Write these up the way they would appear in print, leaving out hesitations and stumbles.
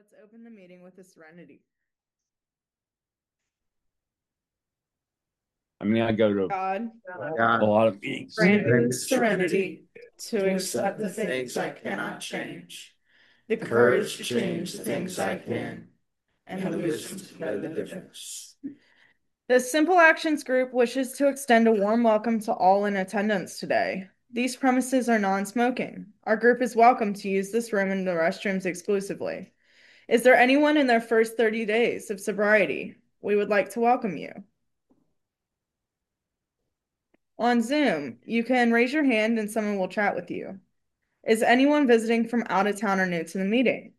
Let's open the meeting with a serenity. I go to God, a lot of meetings. grant me the serenity to accept the things I cannot change, the courage to change the things I can, and the wisdom to know the difference. The Simple Actions Group wishes to extend a warm welcome to all in attendance today. These premises are non-smoking. Our group is welcome to use this room and the restrooms exclusively. Is there anyone in their first 30 days of sobriety? We would like to welcome you. On Zoom, you can raise your hand and someone will chat with you. Is anyone visiting from out of town or new to the meeting?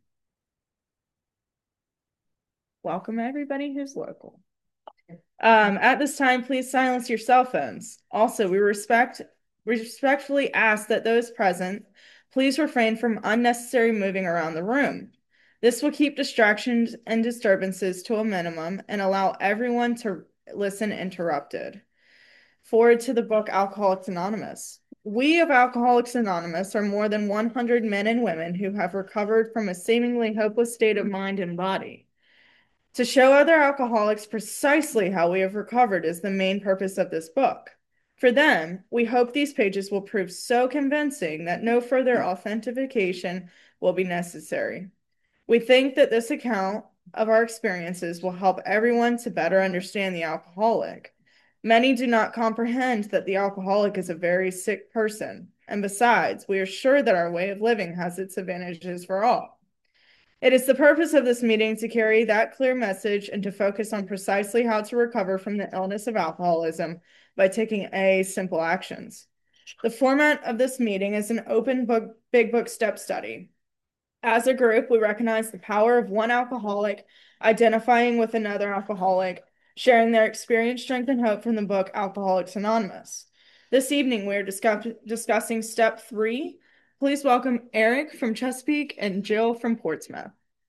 Welcome everybody who's local. At this time, please silence your cell phones. Also, we respectfully ask that those present please refrain from unnecessary moving around the room. This will keep distractions and disturbances to a minimum and allow everyone to listen interrupted. Forward to the book Alcoholics Anonymous. We of Alcoholics Anonymous are more than 100 men and women who have recovered from a seemingly hopeless state of mind and body. To show other alcoholics precisely how we have recovered is the main purpose of this book. For them, we hope these pages will prove so convincing that no further authentication will be necessary. We think that this account of our experiences will help everyone to better understand the alcoholic. Many do not comprehend that the alcoholic is a very sick person, and besides, we are sure that our way of living has its advantages for all. It is the purpose of this meeting to carry that clear message and to focus on precisely how to recover from the illness of alcoholism by taking simple actions. The format of this meeting is an open book, big book step study. As a group, we recognize the power of one alcoholic identifying with another alcoholic, sharing their experience, strength, and hope from the book Alcoholics Anonymous. This evening, we are discussing step 3. Please welcome Eric from Chesapeake and Jill from Portsmouth.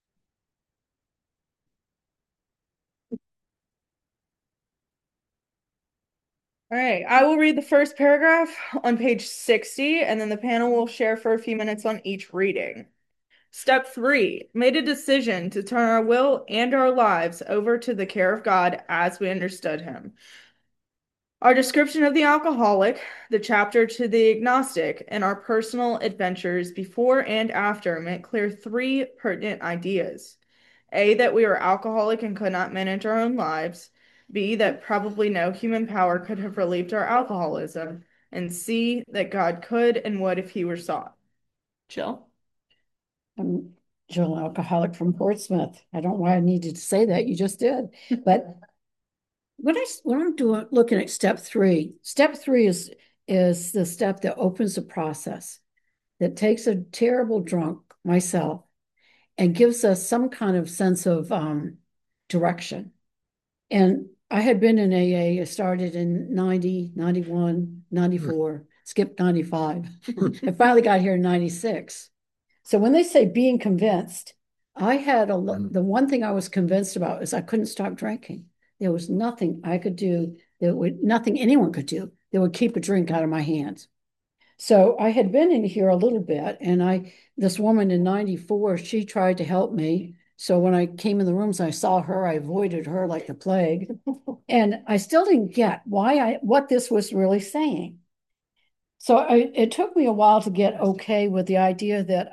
All right, I will read the first paragraph on page 60, and then the panel will share for a few minutes on each reading. Step 3, made a decision to turn our will and our lives over to the care of God as we understood him. Our description of the alcoholic, the chapter to the agnostic, and our personal adventures before and after make clear 3 pertinent ideas. A, that we were alcoholic and could not manage our own lives. B, that probably no human power could have relieved our alcoholism. And C, that God could and would if he were sought. Jill? I'm Jill, alcoholic from Portsmouth. I don't know why I needed to say that. You just did. But when I'm looking at step 3 is the step that opens the process, that takes a terrible drunk, myself, and gives us some kind of sense of direction. And I had been in AA. I started in 90, 91, 94, skipped 95. I finally got here in 96. So when they say being convinced, I had the one thing I was convinced about is I couldn't stop drinking. There was nothing I could do nothing anyone could do that would keep a drink out of my hands. So I had been in here a little bit, and this woman in 94, she tried to help me. So when I came in the rooms, I saw her, I avoided her like the plague. And I still didn't get what this was really saying. So it took me a while to get okay with the idea that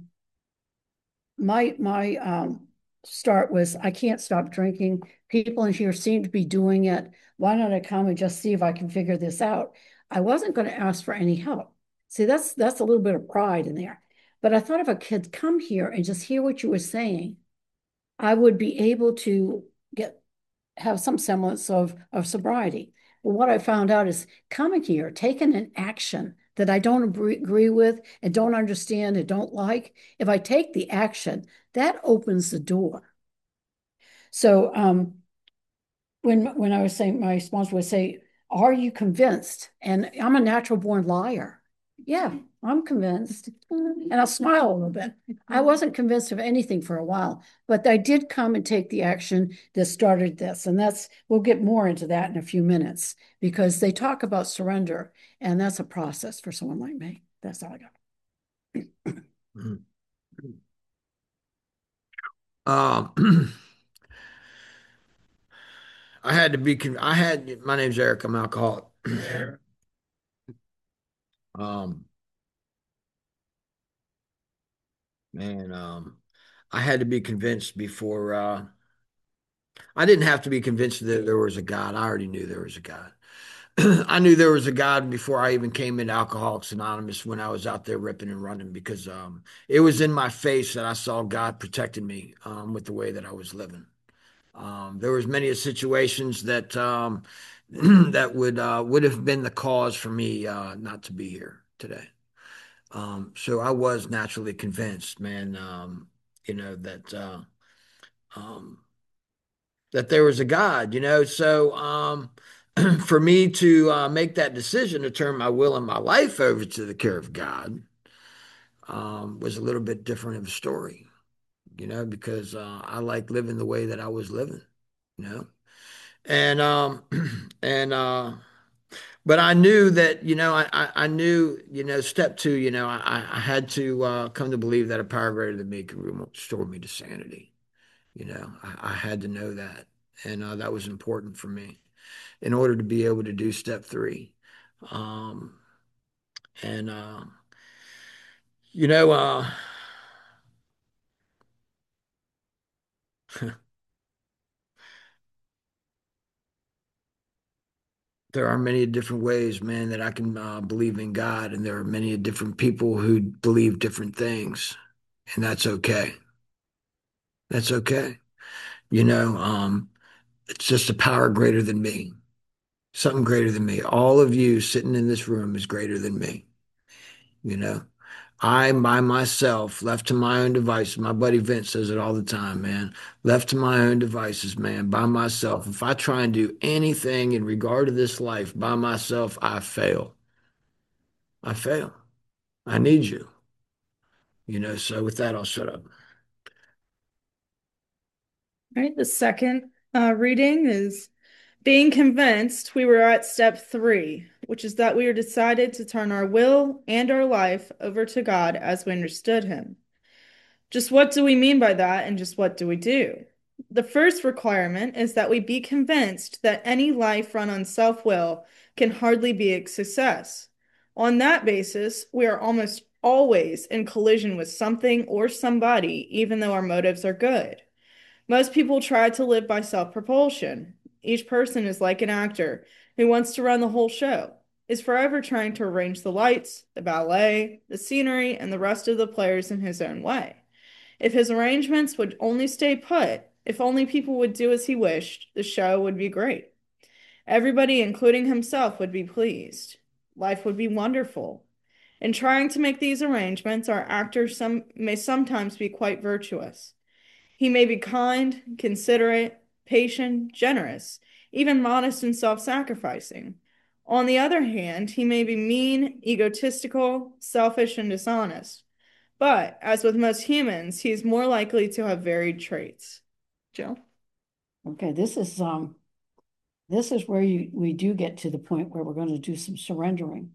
my start was I can't stop drinking. People in here seem to be doing it. Why don't I come and just see if I can figure this out? I wasn't going to ask for any help. See, that's a little bit of pride in there. But I thought if I could come here and just hear what you were saying, I would be able to have some semblance of sobriety. But what I found out is coming here, taking an action that I don't agree with and don't understand and don't like, if I take the action, that opens the door. So when I was saying, my sponsor would say, "Are you convinced?" And I'm a natural born liar. Yeah, I'm convinced. And I'll smile a little bit. I wasn't convinced of anything for a while, but I did come and take the action that started this. And we'll get more into that in a few minutes because they talk about surrender, and that's a process for someone like me. That's all I got. Um, I had to be. My name's Eric. I'm alcoholic. Um, man, I had to be convinced before. I didn't have to be convinced that there was a God. I already knew there was a God. I knew there was a God before I even came into Alcoholics Anonymous when I was out there ripping and running because it was in my face that I saw God protecting me with the way that I was living. There was many situations that that would have been the cause for me not to be here today. So I was naturally convinced, man, that um, that there was a God, So for me to make that decision to turn my will and my life over to the care of God was a little bit different of a story, because I like living the way that I was living, you know. And and but I knew that, I knew, step two, I had to come to believe that a power greater than me could restore me to sanity. I had to know that. And that was important for me in order to be able to do step three. Um, and, you know, there are many different ways, man, that I can believe in God. And there are many different people who believe different things. And that's okay. That's okay. You know, um, it's just a power greater than me, something greater than me. All of you sitting in this room is greater than me. You know, I by myself, left to my own devices. My buddy Vince says it all the time, man. Left to my own devices, man, by myself. If I try and do anything in regard to this life by myself, I fail. I fail. I need you. So with that, I'll shut up. All right, the second reading is being convinced. We were at step 3, which is that we are decided to turn our will and our life over to God as we understood Him. Just what do we mean by that, and just what do we do? The first requirement is that we be convinced that any life run on self-will can hardly be a success. On that basis, we are almost always in collision with something or somebody, even though our motives are good. Most people try to live by self-propulsion. Each person is like an actor who wants to run the whole show, is forever trying to arrange the lights, the ballet, the scenery, and the rest of the players in his own way. If his arrangements would only stay put, if only people would do as he wished, the show would be great. Everybody, including himself, would be pleased. Life would be wonderful. In trying to make these arrangements, our actor may sometimes be quite virtuous. He may be kind, considerate, patient, generous, even modest and self-sacrificing. On the other hand, he may be mean, egotistical, selfish, and dishonest. But, as with most humans, he is more likely to have varied traits. Jill? Okay, this is where we do get to the point where we're going to do some surrendering.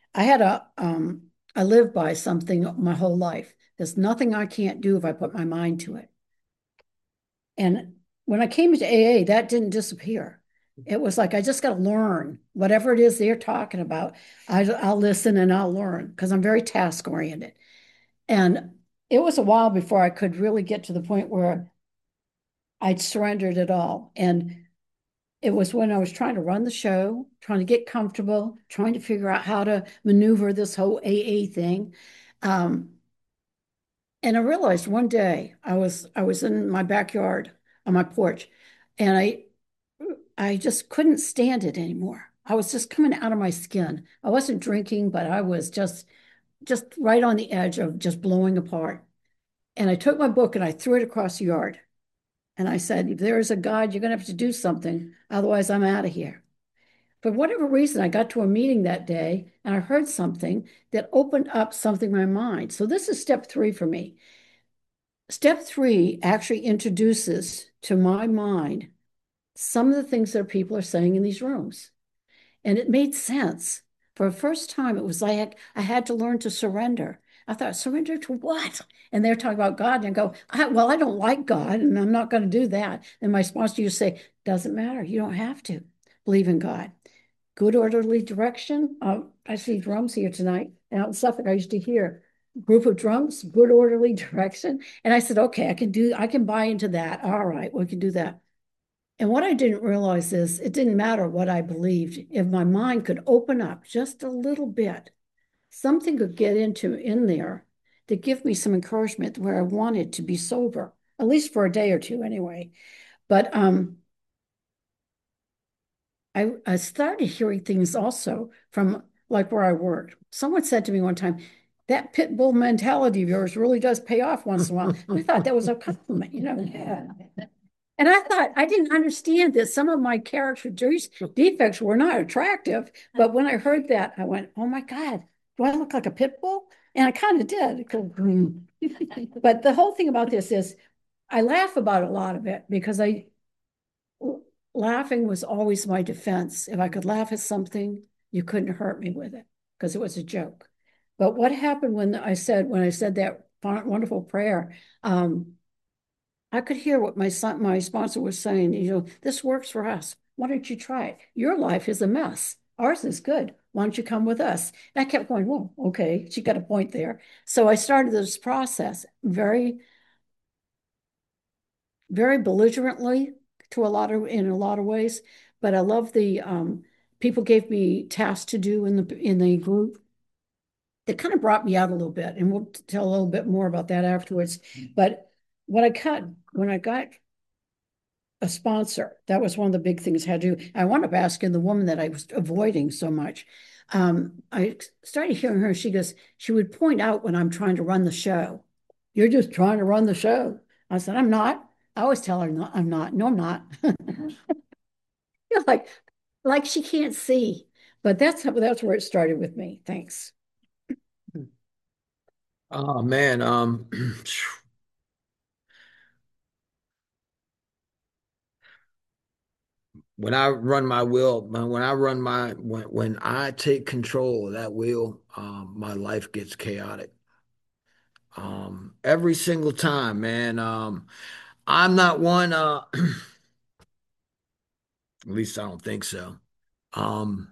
I live by something my whole life. There's nothing I can't do if I put my mind to it. And when I came into AA, that didn't disappear. It was like I just got to learn whatever it is they're talking about. I'll listen and I'll learn because I'm very task oriented. And it was a while before I could really get to the point where I'd surrendered it all. And it was when I was trying to run the show, trying to get comfortable, trying to figure out how to maneuver this whole AA thing. Um, and I realized one day I was in my backyard on my porch, and I just couldn't stand it anymore. I was just coming out of my skin. I wasn't drinking, but I was just right on the edge of just blowing apart. And I took my book and I threw it across the yard. And I said, if there is a God, you're going to have to do something. Otherwise, I'm out of here. For whatever reason, I got to a meeting that day and I heard something that opened up something in my mind. So this is step 3 for me. Step 3 actually introduces to my mind some of the things that people are saying in these rooms. And it made sense. For the first time, it was like I had to learn to surrender. I thought, surrender to what? And they're talking about God, and I go, well, I don't like God, and I'm not going to do that. And my sponsor used to say, doesn't matter. You don't have to believe in God. Good orderly direction. I see drums here tonight. Out in Suffolk, I used to hear group of drums, good orderly direction. And I said, okay, I can buy into that. All right, we can do that. And what I didn't realize is it didn't matter what I believed. If my mind could open up just a little bit, something could get in there to give me some encouragement where I wanted to be sober, at least for a day or two anyway. But I started hearing things also from like where I worked. Someone said to me one time, that pit bull mentality of yours really does pay off once in a while. I thought that was a compliment, you know. Yeah. And I thought I didn't understand that some of my character defects were not attractive. But when I heard that, I went, oh my God, do I look like a pit bull? And I kind of did. But the whole thing about this is I laugh about a lot of it because laughing was always my defense. If I could laugh at something, you couldn't hurt me with it because it was a joke. But what happened when I said that wonderful prayer, I could hear what my sponsor was saying. You know, this works for us. Why don't you try it? Your life is a mess. Ours is good. Why don't you come with us? And I kept going, well, okay, she got a point there. So I started this process very, very belligerently in a lot of ways. But I love the people gave me tasks to do in the group. That kind of brought me out a little bit, and we'll tell a little bit more about that afterwards. But when I got a sponsor, that was one of the big things I had to do. I wound up asking the woman that I was avoiding so much. I started hearing her. She would point out when I'm trying to run the show. You're just trying to run the show. I said, I'm not. I always tell her, no, I'm not. No, I'm not. You're like she can't see. But that's where it started with me. Thanks. Oh man, when I run my wheel, when I take control of that wheel, my life gets chaotic. Every single time, man. I'm not one, at least I don't think so. Um,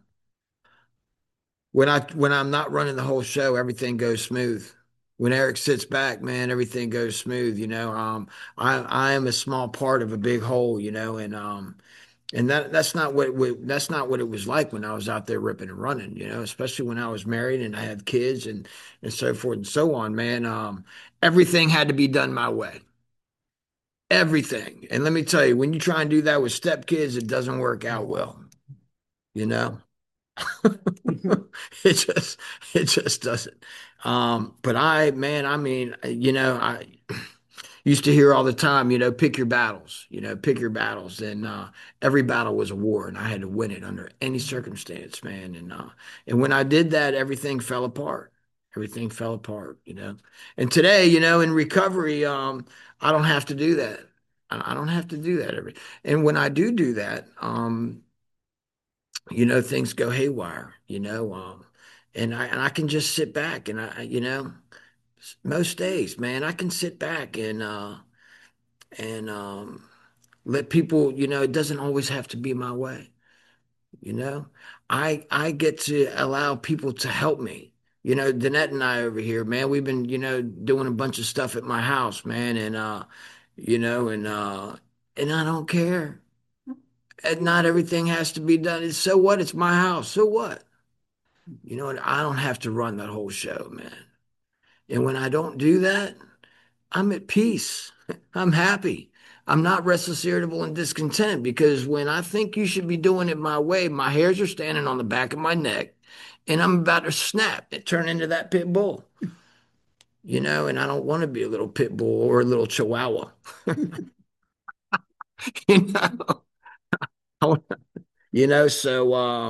when I'm not running the whole show, everything goes smooth. When Eric sits back, man, everything goes smooth, you know. I am a small part of a big whole, you know, and that's not what it was like when I was out there ripping and running, you know, especially when I was married and I had kids and so forth and so on, man. Everything had to be done my way. Everything. And let me tell you, when you try and do that with stepkids, it doesn't work out well, you know. It just it just doesn't. But I mean, you know, I used to hear all the time, you know, pick your battles, you know, pick your battles. And every battle was a war, and I had to win it under any circumstance, man. And when I did that, everything fell apart. Everything fell apart, you know. And today, you know, in recovery, I don't have to do that. I don't have to do that and when I do that, you know, things go haywire, you know, and I can just sit back and you know, most days, man, I can sit back and let people, you know, it doesn't always have to be my way, you know. I get to allow people to help me. You know, Danette and I over here, man, we've been, you know, doing a bunch of stuff at my house, man, and you know, and I don't care. And not everything has to be done. So what? It's my house. So what? You know, and I don't have to run that whole show, man. And when I don't do that, I'm at peace. I'm happy. I'm not restless, irritable, and discontent because when I think you should be doing it my way, my hairs are standing on the back of my neck and I'm about to snap and turn into that pit bull. You know, and I don't want to be a little pit bull or a little chihuahua. You know, you know, so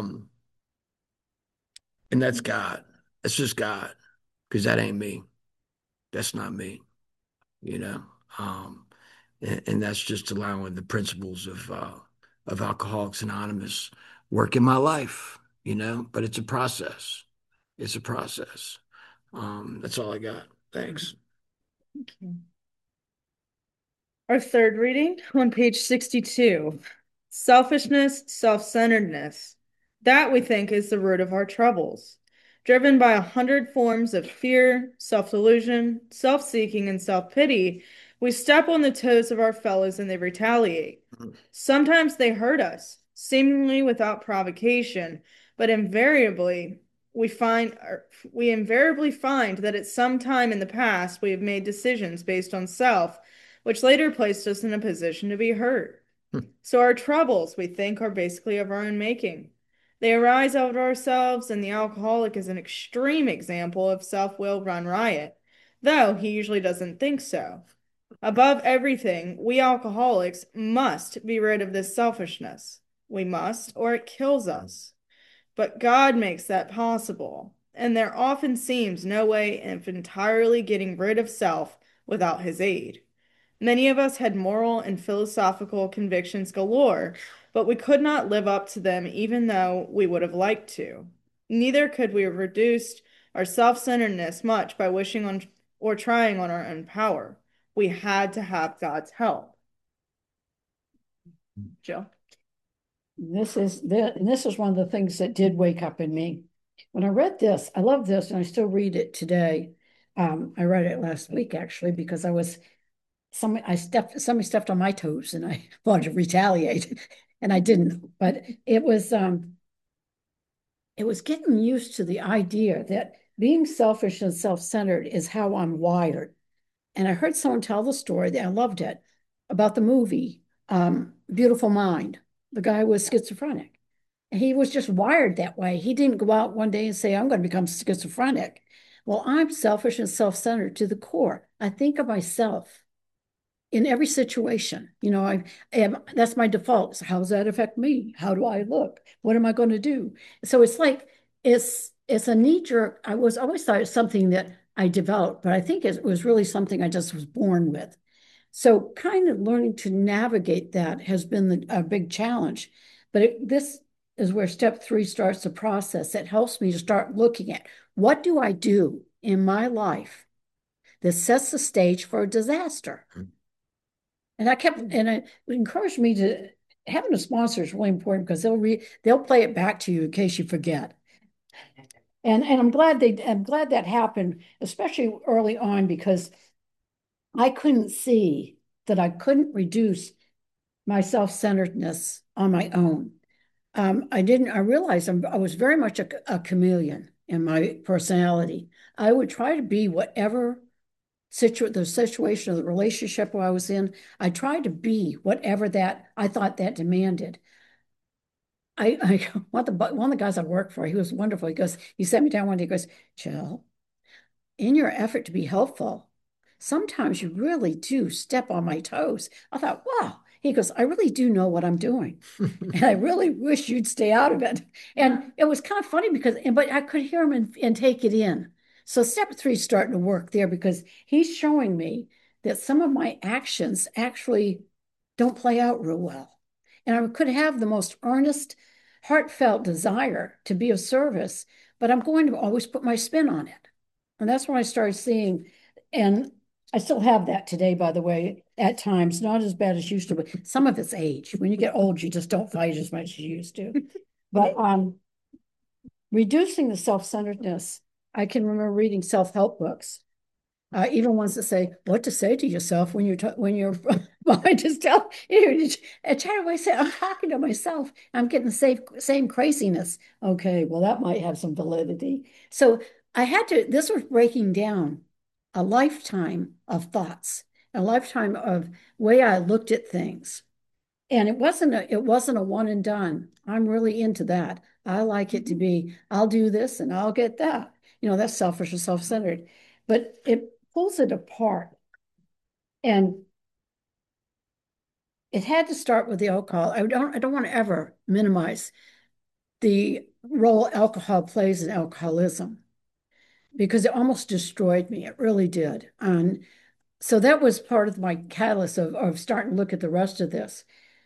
and that's God. That's just God, because that ain't me. That's not me, you know. Um, and that's just allowing the principles of Alcoholics Anonymous work in my life, you know. But it's a process. It's a process. That's all I got. Thanks. Okay. Our third reading on page 62. Selfishness, self-centeredness. That we think is the root of our troubles. Driven by 100 forms of fear, self-delusion, self-seeking, and self-pity, we step on the toes of our fellows and they retaliate. Sometimes they hurt us, seemingly without provocation, but invariably we invariably find that at some time in the past we have made decisions based on self, which later placed us in a position to be hurt. So our troubles, we think, are basically of our own making. They arise out of ourselves, and the alcoholic is an extreme example of self-will run riot, though he usually doesn't think so. Above everything, we alcoholics must be rid of this selfishness. We must, or it kills us. But God makes that possible, and there often seems no way of entirely getting rid of self without his aid. Many of us had moral and philosophical convictions galore, but we could not live up to them even though we would have liked to. Neither could we have reduced our self-centeredness much by wishing on or trying on our own power. We had to have God's help. Jill? This is one of the things that did wake up in me. When I read this, I love this, and I still read it today. I read it last week, actually, because somebody stepped on my toes and I wanted to retaliate and I didn't, but it was getting used to the idea that being selfish and self-centered is how I'm wired. And I heard someone tell the story that I loved it about the movie Beautiful Mind. The guy was schizophrenic. And he was just wired that way. He didn't go out one day and say, I'm going to become schizophrenic. Well, I'm selfish and self-centered to the core. I think of myself in every situation. That's my default. So how does that affect me? How do I look? What am I going to do? So it's like, it's a knee jerk. I was always thought it's something that I developed, but I think it was really something I just was born with. So kind of learning to navigate that has been a big challenge. But this is where step 3 starts the process that helps me to start looking at what do I do in my life that sets the stage for a disaster. And it encouraged me to having a sponsor is really important because they'll play it back to you in case you forget. And I'm glad that happened, especially early on, because I couldn't see that I couldn't reduce my self-centeredness on my own. I realized I was very much a chameleon in my personality. I would try to be whatever the situation or the relationship I was in. I tried to be whatever that I thought that demanded. One of the guys I worked for, he was wonderful. He sat me down one day, he goes, Jill, in your effort to be helpful, sometimes you really do step on my toes. I thought, wow. He goes, I really do know what I'm doing. And I really wish you'd stay out of it. And it was kind of funny but I could hear him and take it in. So step 3 is starting to work there because he's showing me that some of my actions actually don't play out real well. And I could have the most earnest, heartfelt desire to be of service, but I'm going to always put my spin on it. And that's when I started seeing, and I still have that today, by the way, at times, not as bad as used to, but some of it's age. When you get old, you just don't fight as much as you used to. But reducing the self-centeredness, I can remember reading self-help books, even ones that say what to say to yourself when you're behind his tell you. I try to say I'm talking to myself. I'm getting the same craziness. Okay, well that might have some validity. So this was breaking down a lifetime of thoughts, a lifetime of way I looked at things. And it wasn't a one and done. I'm really into that. I like it to be, I'll do this and I'll get that. That's selfish or self-centered, but it pulls it apart. And it had to start with the alcohol. I don't want to ever minimize the role alcohol plays in alcoholism because it almost destroyed me. It really did. And so that was part of my catalyst of starting to look at the rest of this,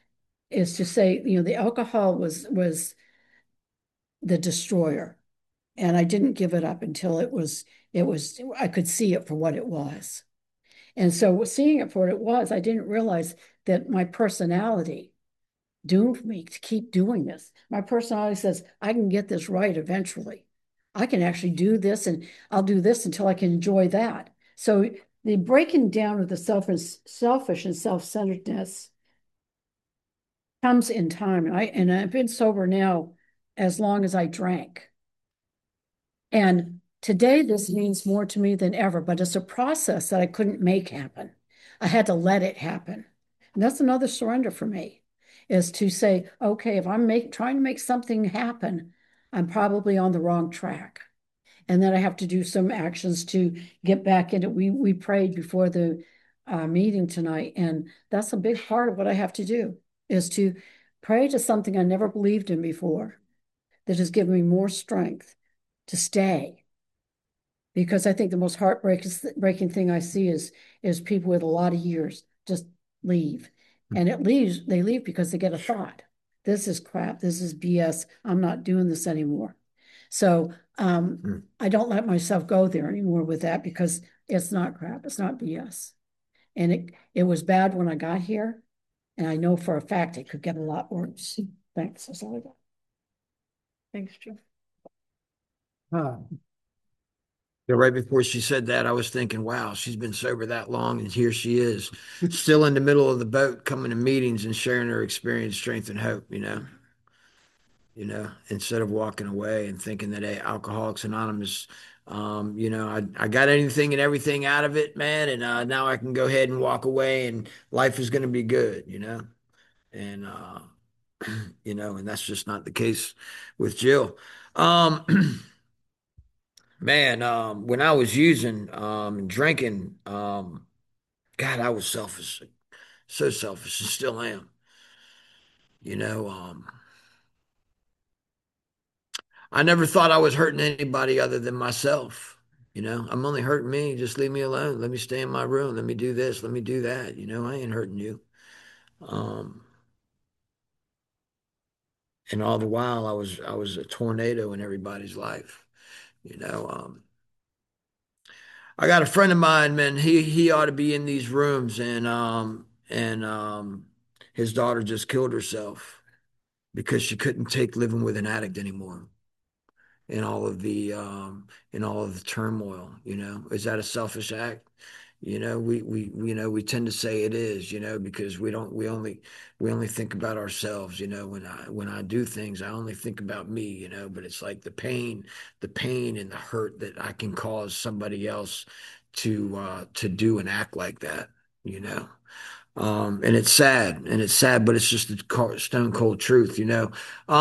is to say, the alcohol was the destroyer. And I didn't give it up until I could see it for what it was. And so seeing it for what it was, I didn't realize that my personality doomed me to keep doing this. My personality says, I can get this right eventually. I can actually do this, and I'll do this until I can enjoy that. So the breaking down of the selfish and self-centeredness comes in time. And I've been sober now as long as I drank. And today this means more to me than ever, but it's a process that I couldn't make happen. I had to let it happen. And that's another surrender for me, is to say, okay, if I'm trying to make something happen, I'm probably on the wrong track. And then I have to do some actions to get back into it. We prayed before the meeting tonight, and that's a big part of what I have to do, is to pray to something I never believed in before that has given me more strength to stay. Because I think the most heartbreaking thing I see is people with a lot of years just leave. And they leave because they get a thought. This is crap. This is BS. I'm not doing this anymore. So I don't let myself go there anymore with that, because it's not crap. It's not BS. And it was bad when I got here. And I know for a fact it could get a lot worse. Thanks. That's all I got. Thanks, Joe. Yeah, right before she said that, I was thinking, wow, she's been sober that long, and here she is, still in the middle of the boat, coming to meetings and sharing her experience, strength, and hope, instead of walking away and thinking that, hey, Alcoholics Anonymous, I got anything and everything out of it, man, and now I can go ahead and walk away, and life is going to be good, and and that's just not the case with Jill. Man, when I was using and drinking, God, I was selfish, so selfish, and still am. You know, I never thought I was hurting anybody other than myself. I'm only hurting me. Just leave me alone. Let me stay in my room. Let me do this. Let me do that. I ain't hurting you. Um, and all the while, I was a tornado in everybody's life. You know, I got a friend of mine, man. He ought to be in these rooms, and his daughter just killed herself because she couldn't take living with an addict anymore. In all of the turmoil, is that a selfish act? We tend to say it is, because we only think about ourselves. When I do things, I only think about me, but it's like the pain and the hurt that I can cause somebody else to do and act like that, you know. And it's sad, but it's just the stone cold truth.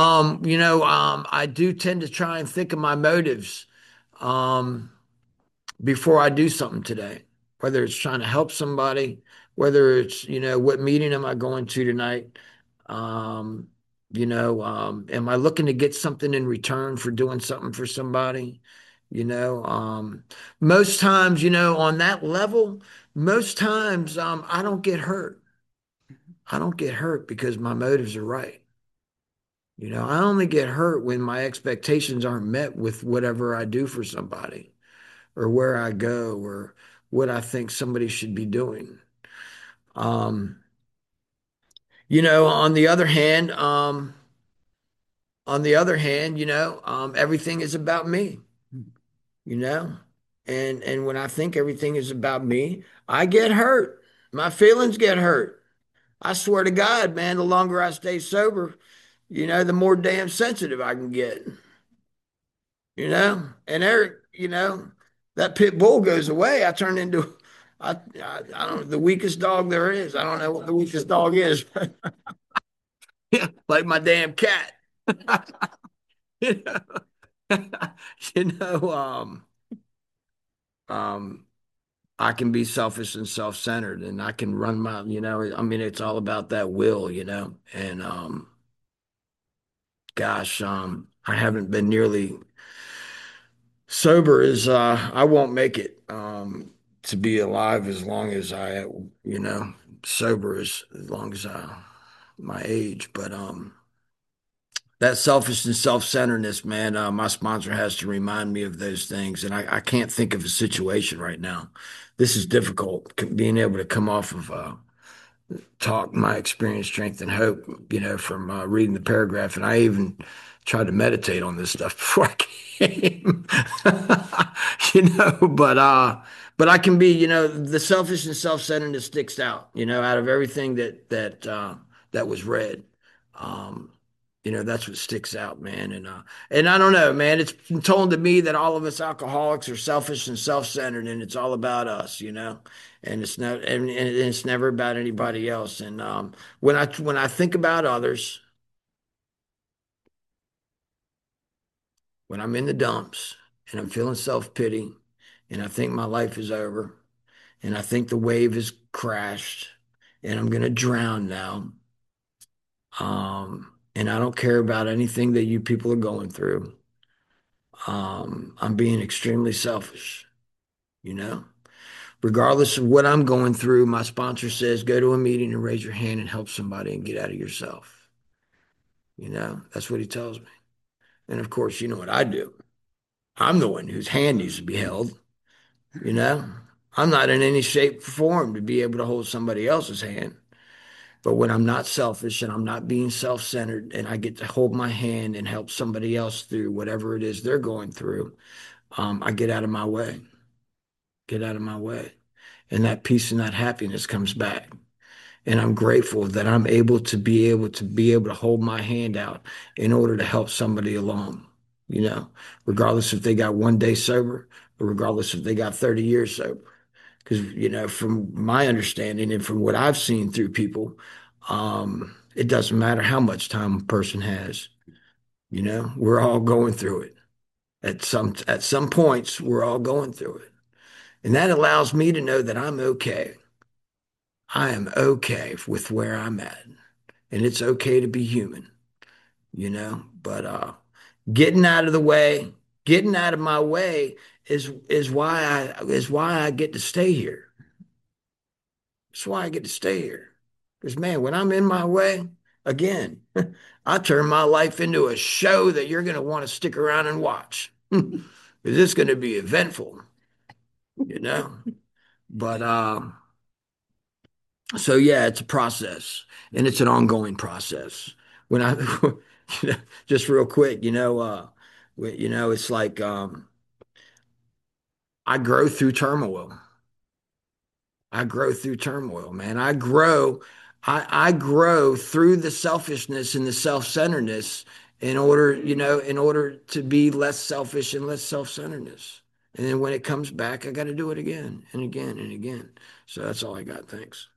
I do tend to try and think of my motives, um, before I do something today, whether it's trying to help somebody, whether it's, what meeting am I going to tonight? Um, am I looking to get something in return for doing something for somebody? You know, um, Most times, on that level, most times, I don't get hurt. I don't get hurt because my motives are right. I only get hurt when my expectations aren't met with whatever I do for somebody, or where I go, or what I think somebody should be doing. Um, on the other hand, everything is about me, you know, and when I think everything is about me, I get hurt. My feelings get hurt. I swear to God, man, the longer I stay sober, the more damn sensitive I can get, And Eric, that pit bull goes away. I turn into, I don't know, the weakest dog there is. I don't know what the weakest dog is. Yeah, like my damn cat. you know, you know, um, I can be selfish and self-centered, and I can run it's all about that will, and gosh, I haven't been nearly sober as I won't make it to be alive as long as sober as long as my age. But that selfish and self-centeredness, man. My sponsor has to remind me of those things, and I can't think of a situation right now. This is difficult, being able to come off of talk my experience, strength, and hope, from reading the paragraph. And I even tried to meditate on this stuff before I came, but I can be, the selfish and self-centeredness sticks out, out of everything that was read. Um, that's what sticks out, man. And I don't know, man, it's been told to me that all of us alcoholics are selfish and self-centered, and it's all about us, and it's not, and it's never about anybody else. And when I think about others, when I'm in the dumps and I'm feeling self-pity, and I think my life is over, and I think the wave has crashed, and I'm gonna drown now. And I don't care about anything that you people are going through. I'm being extremely selfish, you know. Regardless of what I'm going through, my sponsor says go to a meeting and raise your hand and help somebody and get out of yourself. That's what he tells me. And of course, you know what I do. I'm the one whose hand needs to be held, you know. I'm not in any shape or form to be able to hold somebody else's hand. But when I'm not selfish and I'm not being self-centered and I get to hold my hand and help somebody else through whatever it is they're going through, I get out of my way, get out of my way. And that peace and that happiness comes back. And I'm grateful that I'm able to hold my hand out in order to help somebody along, regardless if they got 1 day sober or regardless if they got 30 years sober. Because, from my understanding and from what I've seen through people, it doesn't matter how much time a person has. We're all going through it. At some points, we're all going through it. And that allows me to know that I'm okay. I am okay with where I'm at. And it's okay to be human, But getting out of the way, getting out of my way is why I get to stay here. That's why I get to stay here. Because, man, when I'm in my way, again, I turn my life into a show that you're going to want to stick around and watch. Because it's going to be eventful, you know? But, so yeah, it's a process and it's an ongoing process. When I, just real quick, it's like, I grow through turmoil. I grow through turmoil, man. I grow through the selfishness and the self-centeredness in order to be less selfish and less self-centeredness. And then when it comes back, I got to do it again and again and again. So that's all I got. Thanks.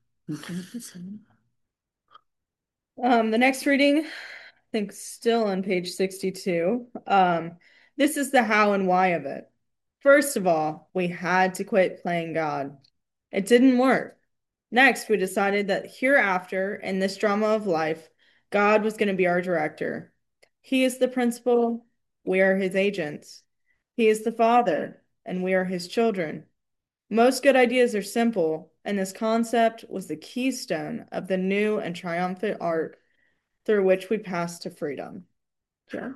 The next reading, I think still on page 62. This is the how and why of it. First of all, we had to quit playing God. It didn't work. Next, we decided that hereafter, in this drama of life, God was going to be our director. He is the principal, we are his agents. He is the father, and we are his children. Most good ideas are simple, and this concept was the keystone of the new and triumphant arc through which we pass to freedom. Yeah.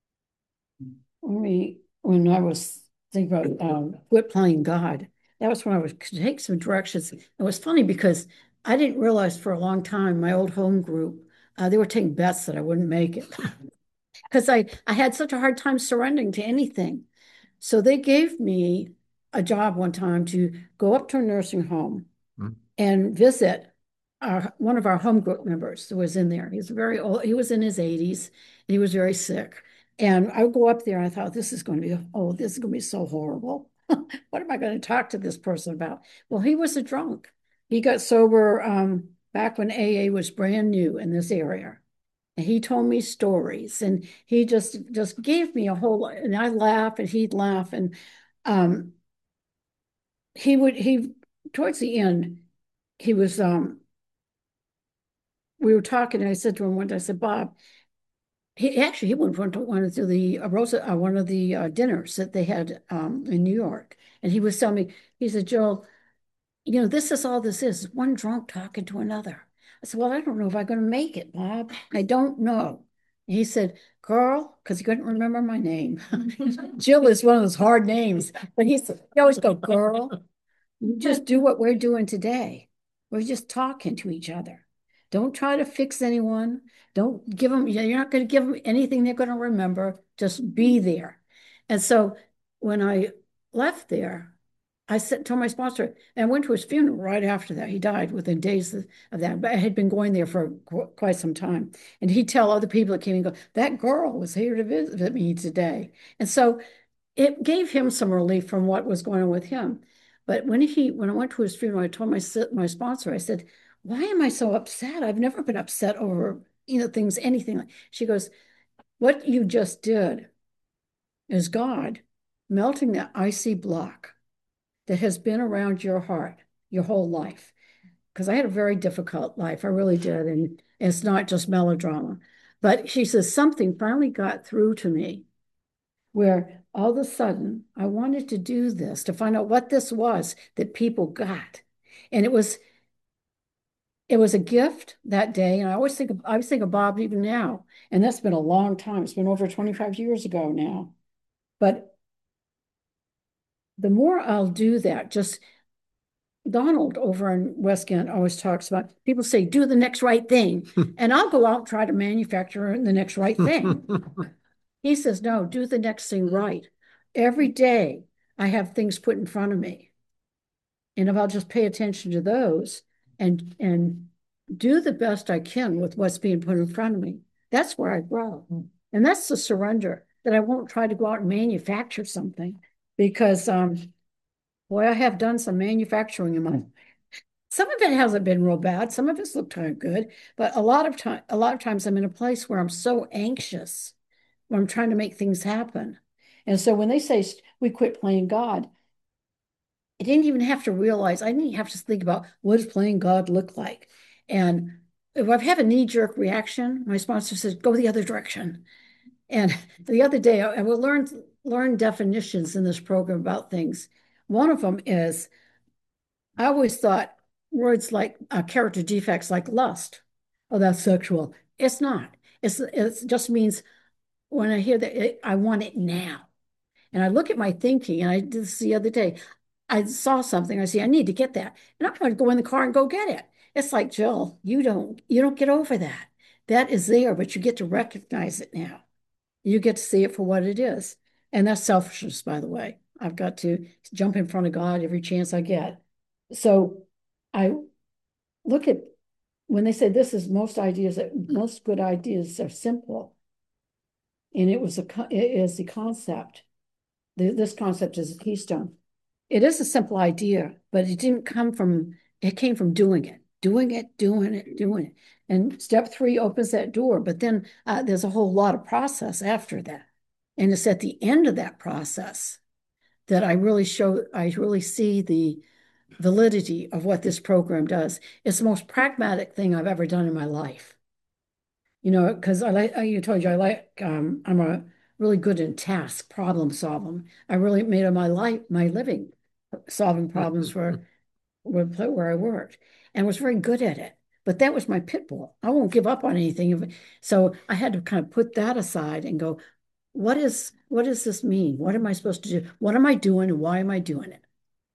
When I was thinking about quit playing God, that was when I was take some directions. It was funny because I didn't realize for a long time my old home group they were taking bets that I wouldn't make it because I had such a hard time surrendering to anything. So they gave me a job one time to go up to a nursing home and visit one of our home group members who was in there. He's very old. He was in his 80s and he was very sick. And I would go up there and I thought, this is going to be so horrible. What am I going to talk to this person about? Well, he was a drunk. He got sober back when AA was brand new in this area. And he told me stories and he just gave me a whole lot. And I laugh and he'd laugh. And he towards the end, he was we were talking and I said to him one day, I said, Bob, he went to one of the dinners that they had in New York. And he was telling me, he said, Joel, this is all this is one drunk talking to another. I said, well, I don't know if I'm going to make it, Bob. I don't know. He said, girl, because he couldn't remember my name. Jill is one of those hard names, but he always go, girl, you just do what we're doing today. We're just talking to each other. Don't try to fix anyone. Don't give them, you're not going to give them anything they're going to remember. Just be there. And so when I left there, I said, told my sponsor, and I went to his funeral right after that. He died within days of that, but I had been going there for quite some time. And he'd tell other people that came and go, that girl was here to visit me today. And so it gave him some relief from what was going on with him. But when I went to his funeral, I told my sponsor, I said, why am I so upset? I've never been upset over, things, anything. She goes, what you just did is God melting that icy block that has been around your heart your whole life. Because I had a very difficult life. I really did. And it's not just melodrama. But she says, something finally got through to me where all of a sudden I wanted to do this to find out what this was that people got. And it was a gift that day. And I always think of Bob even now. And that's been a long time. It's been over 25 years ago now. But the more I'll do that, just Donald over in West Kent always talks about people say, do the next right thing. And I'll go out and try to manufacture the next right thing. He says, no, do the next thing right. Every day I have things put in front of me. And if I'll just pay attention to those and do the best I can with what's being put in front of me, that's where I grow. And that's the surrender, that I won't try to go out and manufacture something because boy, I have done some manufacturing in my life. Some of it hasn't been real bad. Some of it's looked kind of good, but a lot of times I'm in a place where I'm so anxious when I'm trying to make things happen. And so when they say we quit playing God, I didn't even have to realize, I didn't have to think about what does playing God look like. And if I have a knee-jerk reaction, my sponsor says, go the other direction. And the other day, I will learn definitions in this program about things. One of them is, I always thought words like character defects like lust. Oh, that's sexual. It's not. It just means when I hear that, I want it now. And I look at my thinking, and I did this the other day. I saw something. I say, I need to get that. And I'm going to go in the car and go get it. It's like, Jill, you don't get over that. That is there, but you get to recognize it now. You get to see it for what it is. And that's selfishness, by the way. I've got to jump in front of God every chance I get. So I look at when they say most good ideas are simple. And it is the concept. This concept is a keystone. It is a simple idea, but it came from doing it, doing it, doing it, doing it. And step 3 opens that door, but then there's a whole lot of process after that. And it's at the end of that process that I really see the validity of what this program does. It's the most pragmatic thing I've ever done in my life. Because I told you, I'm a really good in task, problem solving. I really made it my living solving problems where I worked and was very good at it. But that was my pit bull. I won't give up on anything. So I had to kind of put that aside and go, what does this mean? What am I supposed to do? What am I doing and why am I doing it?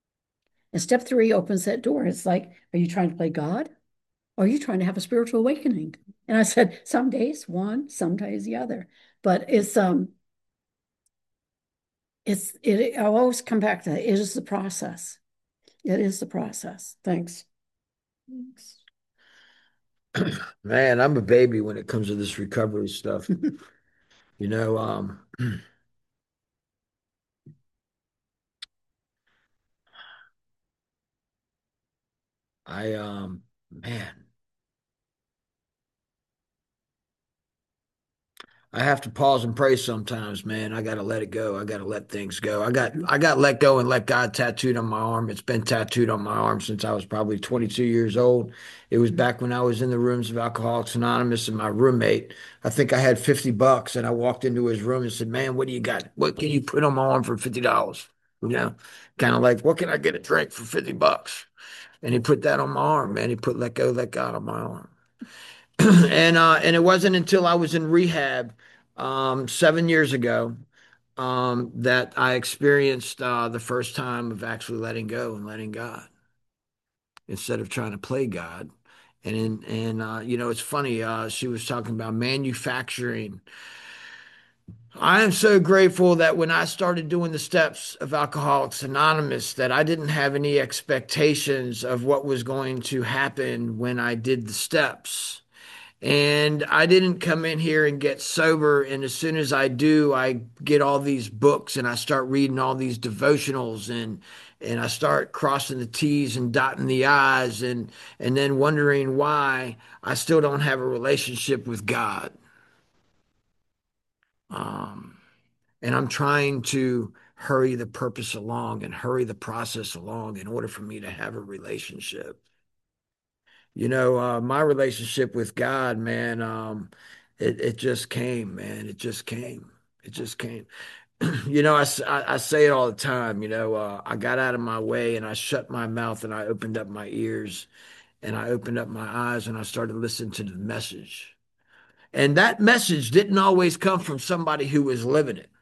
And step 3 opens that door. It's like, are you trying to play God? Or are you trying to have a spiritual awakening? And I said, some days one, some days the other. But I'll always come back to that. It is the process. It is the process. Thanks. Man, I'm a baby when it comes to this recovery stuff. You know, man, I have to pause and pray sometimes, man. I gotta let it go. I gotta let things go. I got let go and let God tattooed on my arm. It's been tattooed on my arm since I was probably 22 years old. It was back when I was in the rooms of Alcoholics Anonymous, and my roommate, I think I had $50, and I walked into his room and said, "Man, what do you got? What can you put on my arm for $50?" You know, kind of like, what can I get a drink for $50? And he put that on my arm, man. He put let go, let God on my arm. And it wasn't until I was in rehab 7 years ago that I experienced the first time of actually letting go and letting God instead of trying to play God. It's funny. She was talking about manufacturing. I am so grateful that when I started doing the steps of Alcoholics Anonymous, that I didn't have any expectations of what was going to happen when I did the steps. And I didn't come in here and get sober. And as soon as I do, I get all these books and I start reading all these devotionals and I start crossing the T's and dotting the I's and then wondering why I still don't have a relationship with God. Um, and I'm trying to hurry the purpose along and hurry the process along in order for me to have a relationship. My relationship with God, man, it just came, man. It just came. It just came. I say it all the time. I got out of my way and I shut my mouth and I opened up my ears and I opened up my eyes and I started listening to the message. And that message didn't always come from somebody who was living it.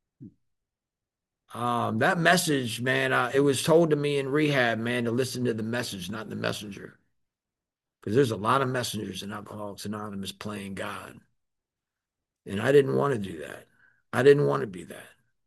That message, man, it was told to me in rehab, man, to listen to the message, not the messenger. Because there's a lot of messengers in Alcoholics Anonymous playing God. And I didn't want to do that. I didn't want to be that.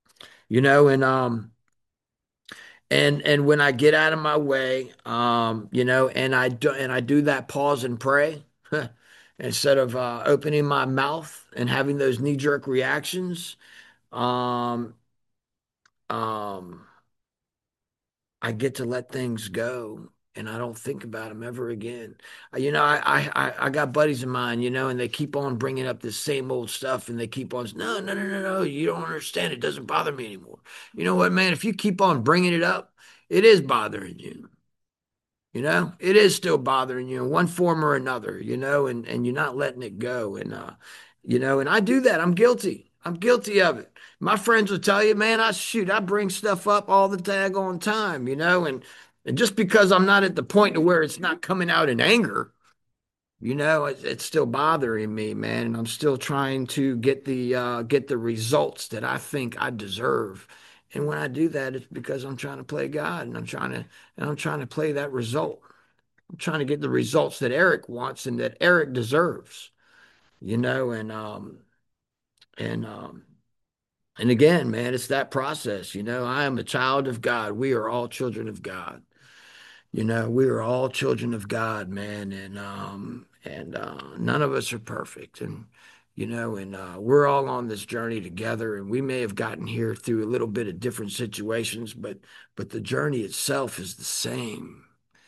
And when I get out of my way, and I do that pause and pray instead of opening my mouth and having those knee-jerk reactions, um, um, I get to let things go and I don't think about them ever again. I got buddies of mine, and they keep on bringing up this same old stuff and they keep on, no, no, no, no, no, you don't understand. It doesn't bother me anymore. You know what, man? If you keep on bringing it up, it is bothering you. It is still bothering you in one form or another, and you're not letting it go. And I do that. I'm guilty. I'm guilty of it. My friends will tell you, man, I bring stuff up all the daggone time, and just because I'm not at the point to where it's not coming out in anger, it's still bothering me, man. And I'm still trying to get the results that I think I deserve. And when I do that, it's because I'm trying to play God and I'm trying to play that result. I'm trying to get the results that Eric wants and that Eric deserves, you know, and um and again, man, it's that process, I am a child of God. We are all children of God. We are all children of God, man, and none of us are perfect, and we're all on this journey together, and we may have gotten here through a little bit of different situations, but the journey itself is the same,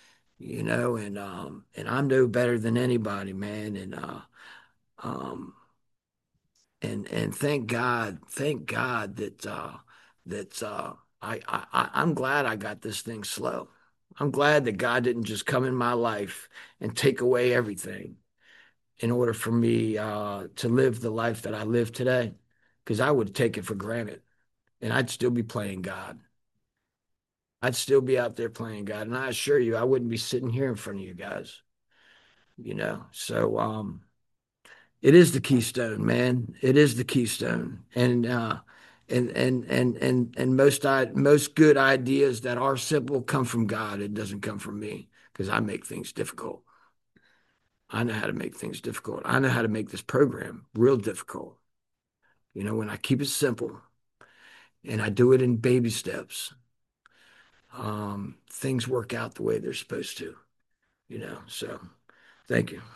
and I'm no better than anybody, man, um, and thank God that I'm glad I got this thing slow. I'm glad that God didn't just come in my life and take away everything in order for me to live the life that I live today, because I would take it for granted, and I'd still be playing God. I'd still be out there playing God, and I assure you, I wouldn't be sitting here in front of you guys. So it is the keystone, man. It is the keystone. And most good ideas that are simple come from God. It doesn't come from me because I make things difficult. I know how to make things difficult. I know how to make this program real difficult. When I keep it simple and I do it in baby steps, things work out the way they're supposed to, So thank you.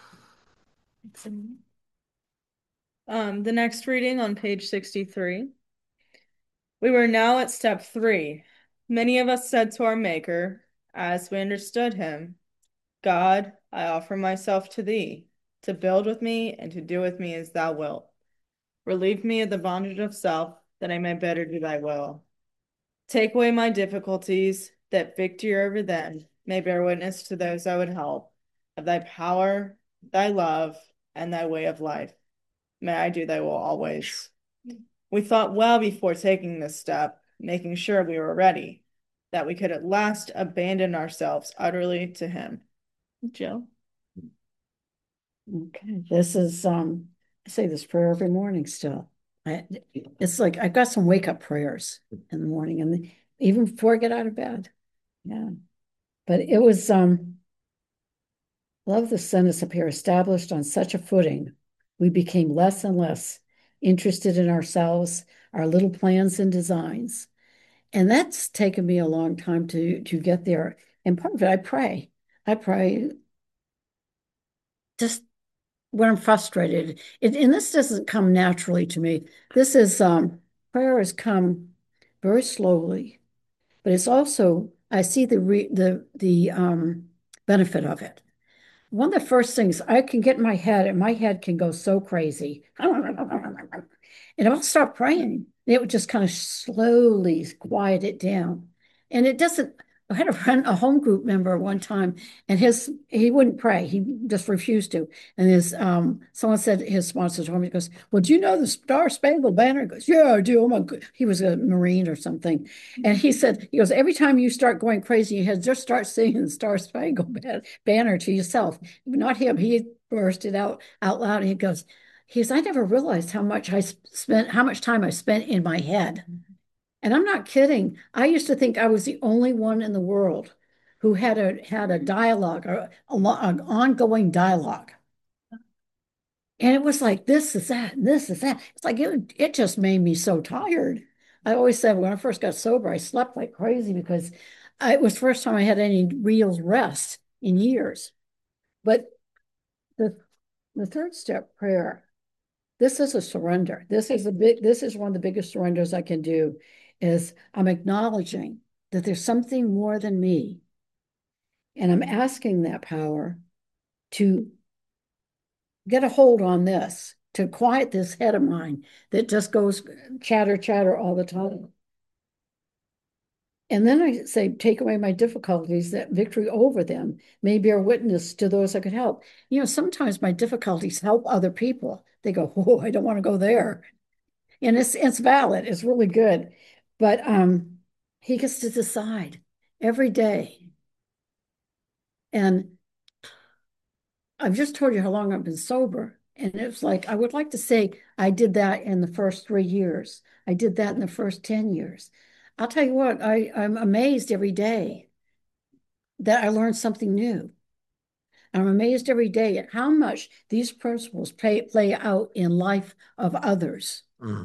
The next reading on page 63. We were now at step 3. Many of us said to our Maker, as we understood him, God, I offer myself to thee, to build with me and to do with me as thou wilt. Relieve me of the bondage of self, that I may better do thy will. Take away my difficulties, that victory over them may bear witness to those I would help, of thy power, thy love, and thy way of life. May I do thy will always. We thought well before taking this step, making sure we were ready, that we could at last abandon ourselves utterly to him. Jill? Okay, this is I say this prayer every morning still. It's like I've got some wake up prayers in the morning and even before I get out of bed. Yeah. But it was love the sentence up here, established on such a footing, we became less and less interested in ourselves, our little plans and designs. And that's taken me a long time to get there. And part of it, I pray. I pray just when I'm frustrated. And this doesn't come naturally to me. This is prayer has come very slowly, but it's also I see the benefit of it. One of the first things I can get in my head, and my head can go so crazy. And I'll start praying. It would just kind of slowly quiet it down. And it doesn't, I had a friend, a home group member one time, and he wouldn't pray. He just refused to. And someone said, his sponsor told me, he goes, well, do you know the Star Spangled Banner? He goes, yeah, I do. He was a Marine or something. And he goes, every time you start going crazy, you just start singing the Star Spangled Banner to yourself. Not him. He burst it out loud. And I never realized how much time I spent in my head. And I'm not kidding. I used to think I was the only one in the world who had a dialogue or an ongoing dialogue. And it was like, this is that, and this is that. It's like it just made me so tired. I always said when I first got sober, I slept like crazy because it was the first time I had any real rest in years. But the the third step prayer, this is a surrender. This is one of the biggest surrenders I can do is I'm acknowledging that there's something more than me. And I'm asking that power to get a hold on this, to quiet this head of mine that just goes chatter, chatter all the time. And then I say, take away my difficulties, that victory over them may bear witness to those I could help. Sometimes my difficulties help other people. They go, oh, I don't want to go there. And it's valid, it's really good. But he gets to decide every day. And I've just told you how long I've been sober. And it's like, I would like to say I did that in the first 3 years. I did that in the first 10 years. I'll tell you what, I'm amazed every day that I learned something new. I'm amazed every day at how much these principles play out in life of others.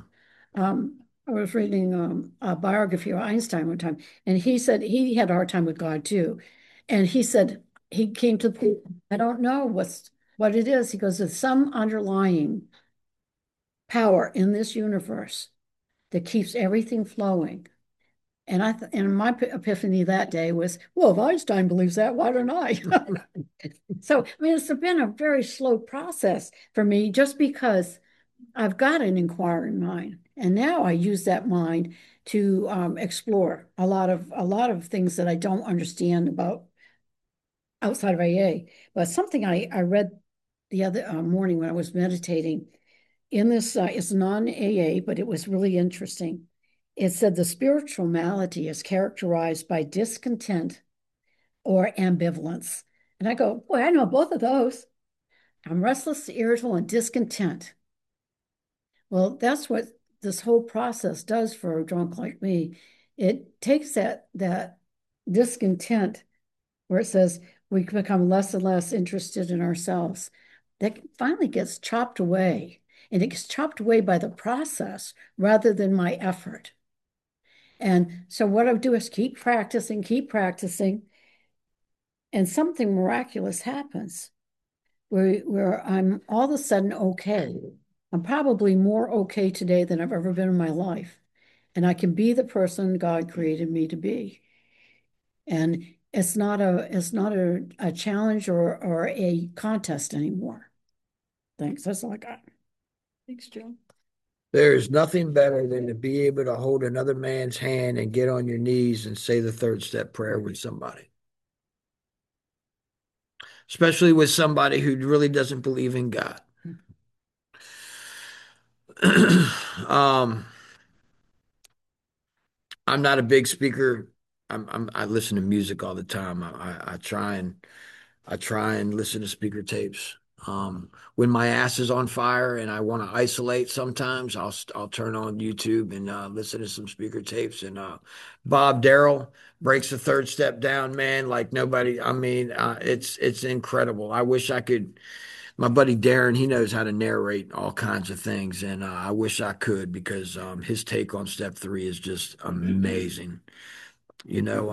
I was reading a biography of Einstein one time, and he said he had a hard time with God too. And he said he came to the, I don't know what it is. He goes, there's some underlying power in this universe that keeps everything flowing. And my epiphany that day was, well, if Einstein believes that, why don't I? So, I mean, it's been a very slow process for me just because I've got an inquiring mind. And now I use that mind to explore a lot of things that I don't understand about outside of AA. But something I read the other morning when I was meditating in this, it's non-AA, but it was really interesting. It said the spiritual malady is characterized by discontent or ambivalence. And I go, boy, I know both of those. I'm restless, irritable, and discontent. Well, that's what this whole process does for a drunk like me. It takes that discontent where it says we become less and less interested in ourselves. That finally gets chopped away. And it gets chopped away by the process rather than my effort. And so what I do is keep practicing, and something miraculous happens where I'm all of a sudden okay. I'm probably more okay today than I've ever been in my life. And I can be the person God created me to be. And it's not a challenge or a contest anymore. Thanks. That's all I got. Thanks, Joe. There is nothing better than to be able to hold another man's hand and get on your knees and say the third step prayer with somebody, especially with somebody who really doesn't believe in God. I'm not a big speaker. I listen to music all the time. I try and listen to speaker tapes. When my ass is on fire and I want to isolate, sometimes I'll turn on YouTube and listen to some speaker tapes. And Bob Darrell breaks the third step down, man, like nobody. I mean, it's incredible. I wish I could. My buddy Darren, he knows how to narrate all kinds of things, and I wish I could because his take on step three is just amazing. You know,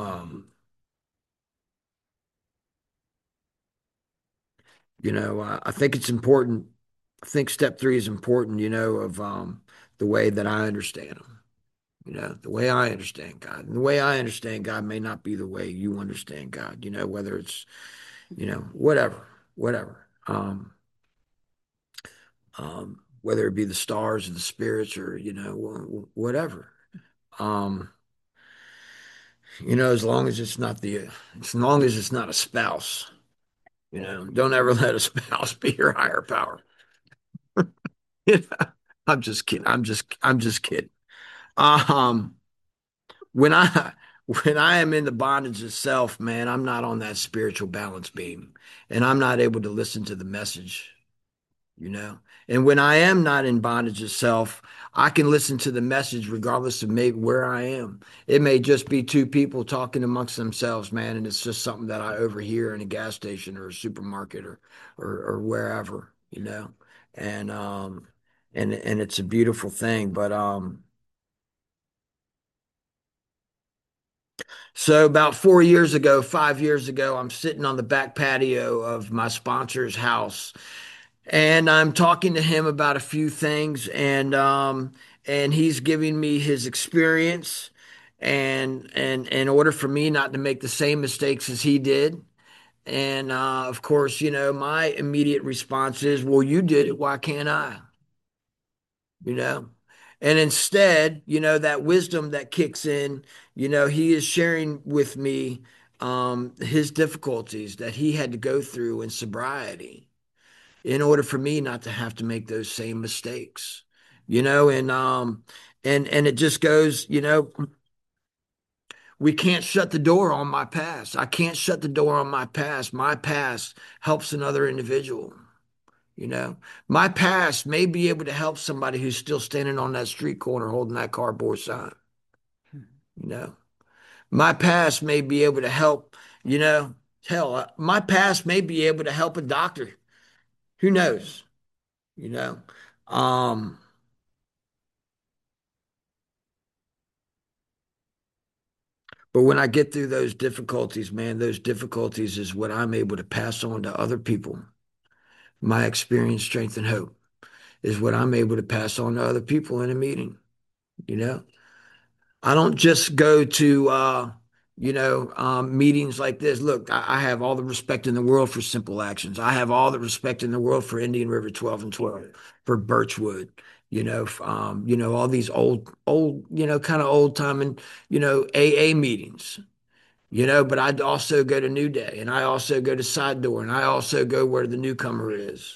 I think it's important. I think step three is important, of the way that I understand them. The way I understand God. And the way I understand God may not be the way you understand God, whether it's, whatever, whatever. Whether it be the stars or the spirits or, whatever. Um, as long as it's not a spouse, don't ever let a spouse be your higher power. I'm just kidding. I'm just kidding. Um, when I when I am in the bondage itself, man, I'm not on that spiritual balance beam, and I'm not able to listen to the message, you know. And when I am not in bondage itself, I can listen to the message regardless of maybe where I am. It may just be two people talking amongst themselves, man, and it's just something that I overhear in a gas station or a supermarket or wherever, and and it's a beautiful thing. But so about 4 years ago, 5 years ago, I'm sitting on the back patio of my sponsor's house, and I'm talking to him about a few things, and he's giving me his experience, and in order for me not to make the same mistakes as he did. And of course, my immediate response is, "Well, you did it. Why can't I?" you know and instead, that wisdom that kicks in, he is sharing with me his difficulties that he had to go through in sobriety in order for me not to have to make those same mistakes. And it just goes, we can't shut the door on my past. I can't shut the door on my past. My past helps another individual. You know, my past may be able to help somebody who's still standing on that street corner holding that cardboard sign. You know, my past may be able to help, you know, hell, my past may be able to help a doctor. Who knows? You know, um, but when I get through those difficulties, man, those difficulties is what I'm able to pass on to other people. My experience, strength, and hope is what I'm able to pass on to other people in a meeting. You know, I don't just go to meetings like this. Look, I have all the respect in the world for Simple Actions. I have all the respect in the world for Indian River 12 and 12, for Birchwood. All these old, kind of old time and AA meetings. But I also go to New Day, and I also go to Side Door, and I also go where the newcomer is.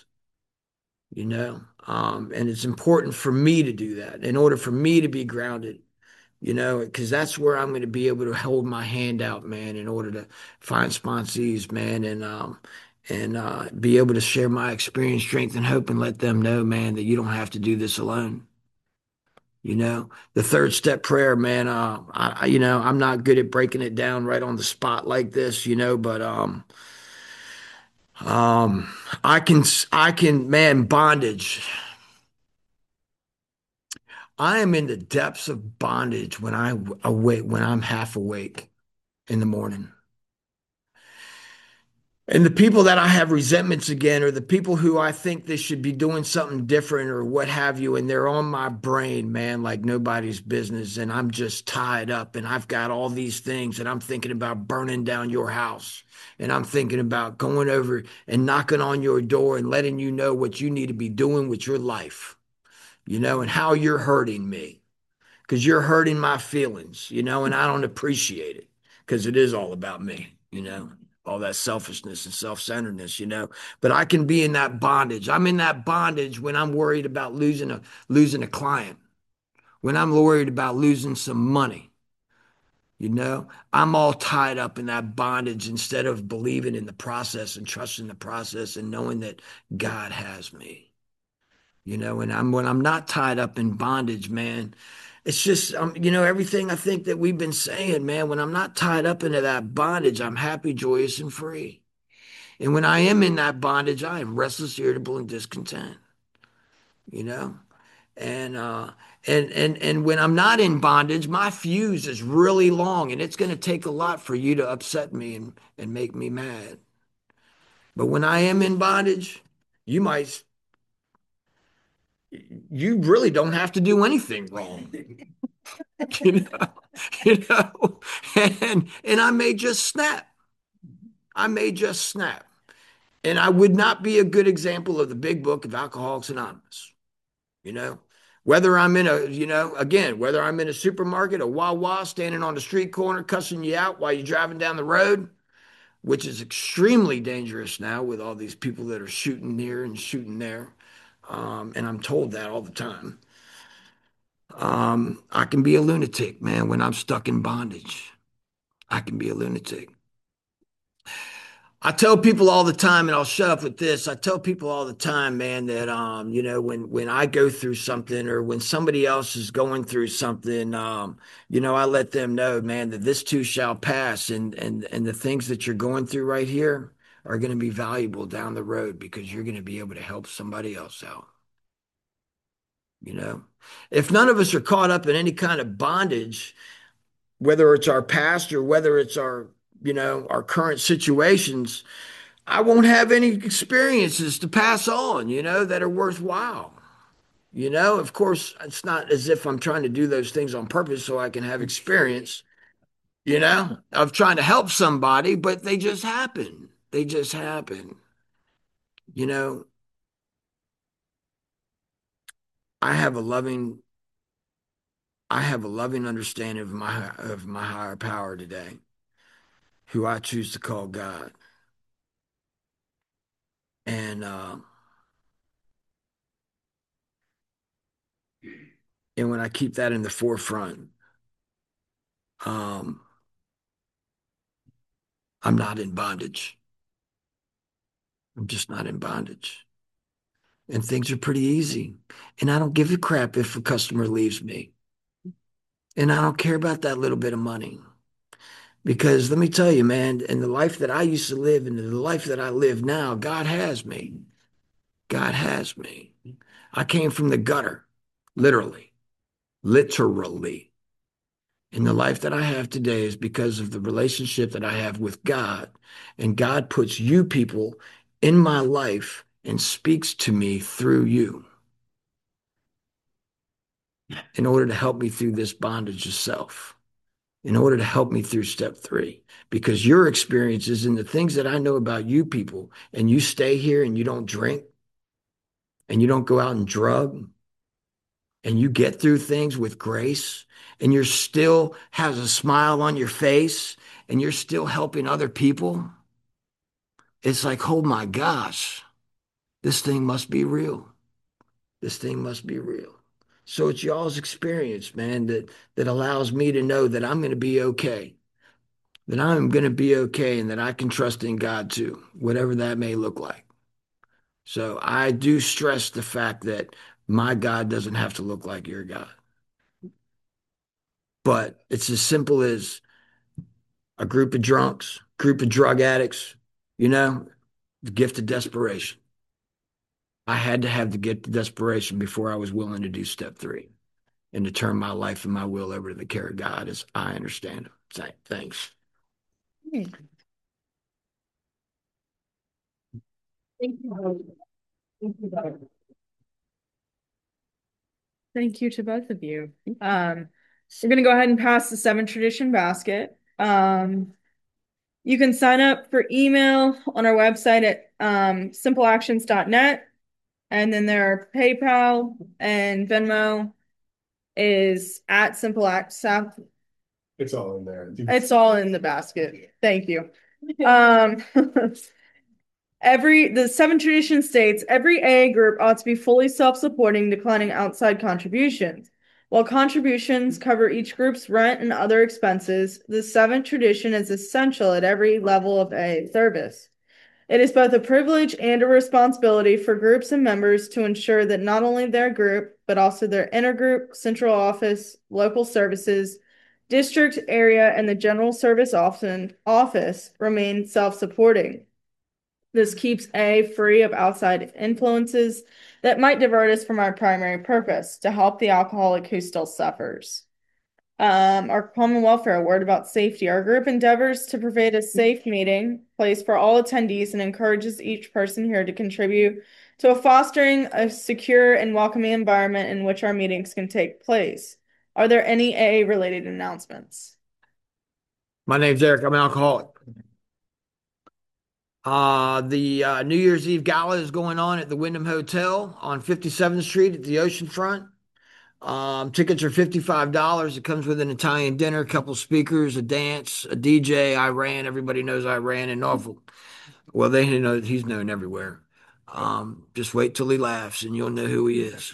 And it's important for me to do that in order for me to be grounded, because that's where I'm going to be able to hold my hand out, man, in order to find sponsees, man, and be able to share my experience, strength, and hope, and let them know, man, that you don't have to do this alone. The third step prayer, man. I'm not good at breaking it down right on the spot like this, but um, man, bondage. I am in the depths of bondage when when I'm half awake in the morning. And the people that I have resentments again are the people who I think they should be doing something different or what have you. And they're on my brain, man, like nobody's business. And I'm just tied up and I've got all these things and I'm thinking about burning down your house. And I'm thinking about going over and knocking on your door and letting you know what you need to be doing with your life, and how you're hurting me because you're hurting my feelings, and I don't appreciate it because it is all about me, all that selfishness and self-centeredness, but I can be in that bondage. I'm in that bondage when I'm worried about losing a client, when I'm worried about losing some money, You know, I'm all tied up in that bondage instead of believing in the process and trusting the process and knowing that God has me. You know, and when I'm not tied up in bondage, man, it's just you know, everything I think that we've been saying, man, when I'm not tied up into that bondage, I'm happy, joyous, and free. And when I am in that bondage, I am restless, irritable, and discontent. You know? And and when I'm not in bondage, my fuse is really long, and it's going to take a lot for you to upset me and make me mad. But when I am in bondage, you might you really don't have to do anything wrong. You know, you know, and I may just snap. I may just snap. And I would not be a good example of the big book of Alcoholics Anonymous. You know, whether I'm in a, you know, again, whether I'm in a supermarket, a Wawa, standing on the street corner, cussing you out while you're driving down the road, which is extremely dangerous now with all these people that are shooting here and shooting there. And I'm told that all the time. I can be a lunatic, man, when I'm stuck in bondage. I can be a lunatic. I tell people all the time, and I'll shut up with this. I tell people all the time, man, that you know, when I go through something or when somebody else is going through something, you know, I let them know, man, that this too shall pass, and the things that you're going through right here are going to be valuable down the road because you're going to be able to help somebody else out. You know, if none of us are caught up in any kind of bondage, whether it's our past or whether it's our, you know, our current situations, I won't have any experiences to pass on, you know, that are worthwhile. You know, of course, it's not as if I'm trying to do those things on purpose so I can have experience, you know, of trying to help somebody, but they just happen. They just happen. You know, I have a loving I have a loving understanding of my higher power today, who I choose to call God. And and when I keep that in the forefront, um, I'm not in bondage. I'm just not in bondage. And things are pretty easy. And I don't give a crap if a customer leaves me. And I don't care about that little bit of money. Because let me tell you, man, in the life that I used to live and in the life that I live now, God has me. God has me. I came from the gutter, literally, literally. And the life that I have today is because of the relationship that I have with God. And God puts you people in my life and speaks to me through you in order to help me through this bondage of self, in order to help me through step 3. Because your experiences and the things that I know about you people, and you stay here and you don't drink and you don't go out and drug and you get through things with grace and you're still has a smile on your face and you're still helping other people, it's like, oh my gosh, this thing must be real. This thing must be real. So it's y'all's experience, man, that allows me to know that I'm going to be okay, that I'm going to be okay, and that I can trust in God too, whatever that may look like. So I do stress the fact that my God doesn't have to look like your God. But it's as simple as a group of drunks, group of drug addicts, you know, the gift of desperation. I had to have the gift of desperation before I was willing to do step 3 and to turn my life and my will over to the care of God as I understand it. Thanks. Thank you. Thank you to both of you. We're going to go ahead and pass the 7 tradition basket. You can sign up for email on our website at simpleactions.net. And then their PayPal and Venmo is at Simple Act South. It's all in there. It's all in the basket. Thank you. The 7 tradition states every AA group ought to be fully self-supporting, declining outside contributions. While contributions cover each group's rent and other expenses, the seventh tradition is essential at every level of AA service. It is both a privilege and a responsibility for groups and members to ensure that not only their group, but also their intergroup, central office, local services, district, area, and the general service office remain self-supporting. This keeps A free of outside influences that might divert us from our primary purpose to help the alcoholic who still suffers. Our common welfare, a word about safety. Our group endeavors to provide a safe meeting place for all attendees and encourages each person here to contribute to fostering a secure and welcoming environment in which our meetings can take place. Are there any AA related announcements? My name's Eric. I'm an alcoholic. The New Year's Eve gala is going on at the Wyndham Hotel on 57th Street at the oceanfront. Tickets are $55. It comes with an Italian dinner, a couple speakers, a dance, a DJ. Iran. Everybody knows Iran in Norfolk. Well, they know he's known everywhere. Just wait till he laughs and you'll know who he is.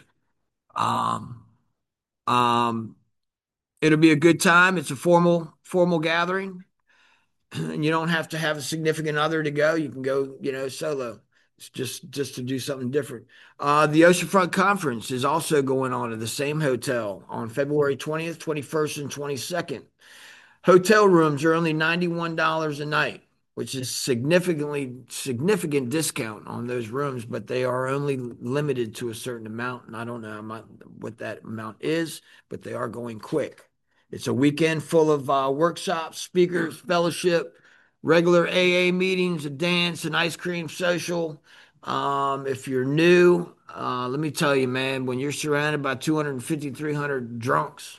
It'll be a good time. It's a formal gathering. And you don't have to have a significant other to go. You can go, solo. It's just to do something different. The Oceanfront Conference is also going on at the same hotel on February 20th, 21st, and 22nd. Hotel rooms are only $91 a night, which is significant discount on those rooms, but they are only limited to a certain amount. And I don't know what that amount is, but they are going quick. It's a weekend full of workshops, speakers, fellowship, regular AA meetings, a dance, an ice cream social. If you're new, let me tell you, man, when you're surrounded by 250, 300 drunks,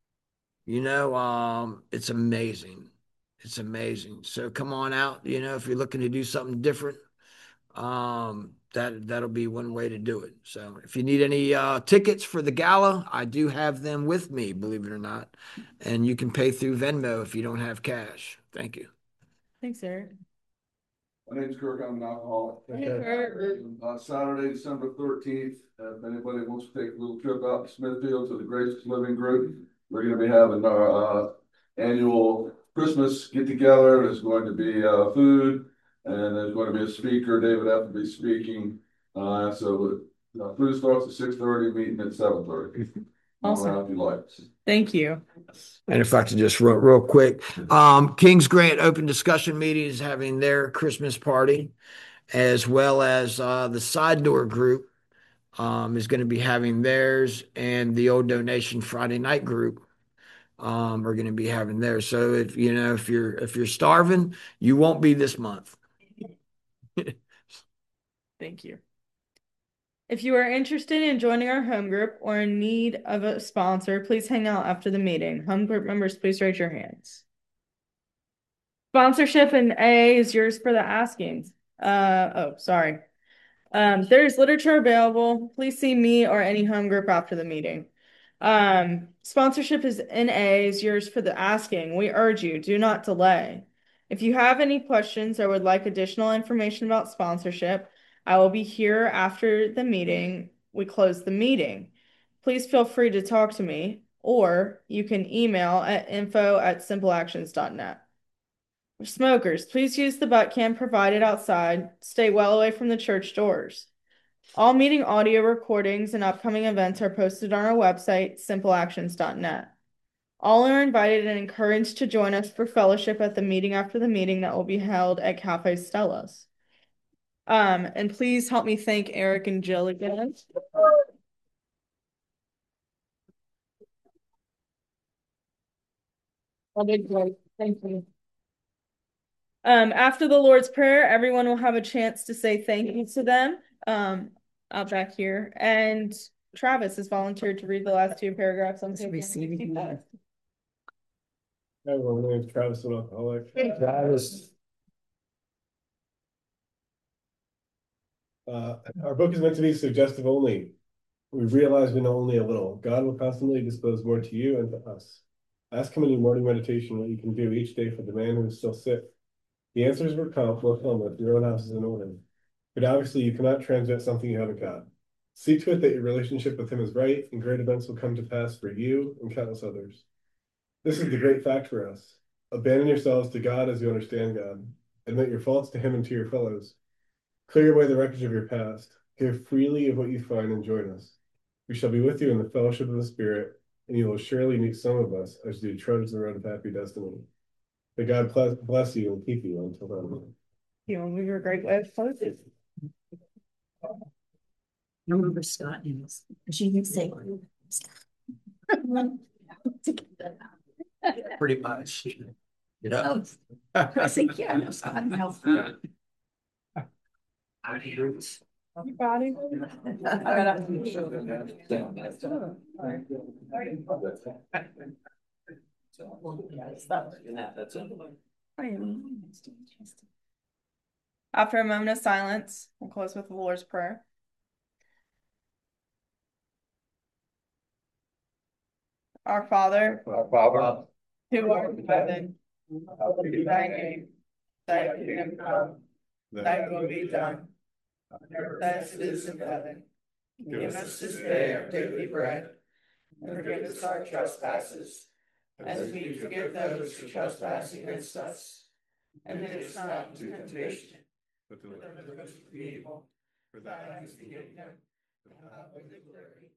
it's amazing. It's amazing. So come on out, if you're looking to do something different, that'll be one way to do it. So if you need any tickets for the gala, I do have them with me, believe it or not. And you can pay through Venmo if you don't have cash. Thank you. Thanks, Eric. My name's Kirk. I'm an alcoholic. Hey, Kirk. Saturday, December 13th, if anybody wants to take a little trip out to Smithfield to the Gracious Living Group, we're going to be having our annual Christmas get together. There's going to be food, and there's going to be a speaker. David Appleby speaking. So food starts at 6:30, meeting at 7:30. Awesome. If you like. Thank you. And if I could just real quick, King's Grant Open Discussion Meeting is having their Christmas party, as well as the Side Door Group is going to be having theirs, and the Old Donation Friday Night Group are going to be having theirs. So if you're starving, you won't be this month. Thank you. If you are interested in joining our home group or in need of a sponsor, please hang out after the meeting. Home group members, please raise your hands. Sponsorship in AA is yours for the asking. Sorry. There's literature available. Please see me or any home group after the meeting. Sponsorship is in AA is yours for the asking. We urge you, do not delay. If you have any questions or would like additional information about sponsorship, I will be here after the meeting. We close the meeting. Please feel free to talk to me, or you can email at info@simpleactions.net. Smokers, please use the butt can provided outside. Stay well away from the church doors. All meeting audio recordings and upcoming events are posted on our website, simpleactions.net. All are invited and encouraged to join us for fellowship at the meeting after the meeting that will be held at Cafe Stella's. And please help me thank Eric and Jill again. I did great. Thank you. After the Lord's Prayer, everyone will have a chance to say thank you to them. Out back here. And Travis has volunteered to read the last two paragraphs on Receiving that. Hi, everyone. My name is Travis, an alcoholic. Travis. Our book is meant to be suggestive only. We realize we know only a little. God will constantly disclose more to you and to us. Ask him in your morning meditation what you can do each day for the man who is still sick. The answers will come if your own house is in order. But obviously you cannot transmit something you haven't got. See to it that your relationship with him is right, and great events will come to pass for you and countless others. This is the great fact for us. Abandon yourselves to God as you understand God. Admit your faults to him and to your fellows. Clear away the wreckage of your past. Give freely of what you find and join us. We shall be with you in the fellowship of the Spirit, and you will surely meet some of us as you trudge the road of happy destiny. May God bless you and keep you until then. You want to move your great way of closing? I remember Scott names. She didn't say Pretty much. You know? I think, yeah, no, Scott knows. Body. After a moment of silence, we'll close with the Lord's Prayer. Our Father, who art in heaven, hallowed be thy name. Thy kingdom come, thy will be done, on earth as it is in heaven. Give us this day our daily bread, and forgive us our trespasses, as we forgive those who trespass against us. And lead us not into temptation, but deliver us from evil. For thine is the kingdom, the power, and the glory,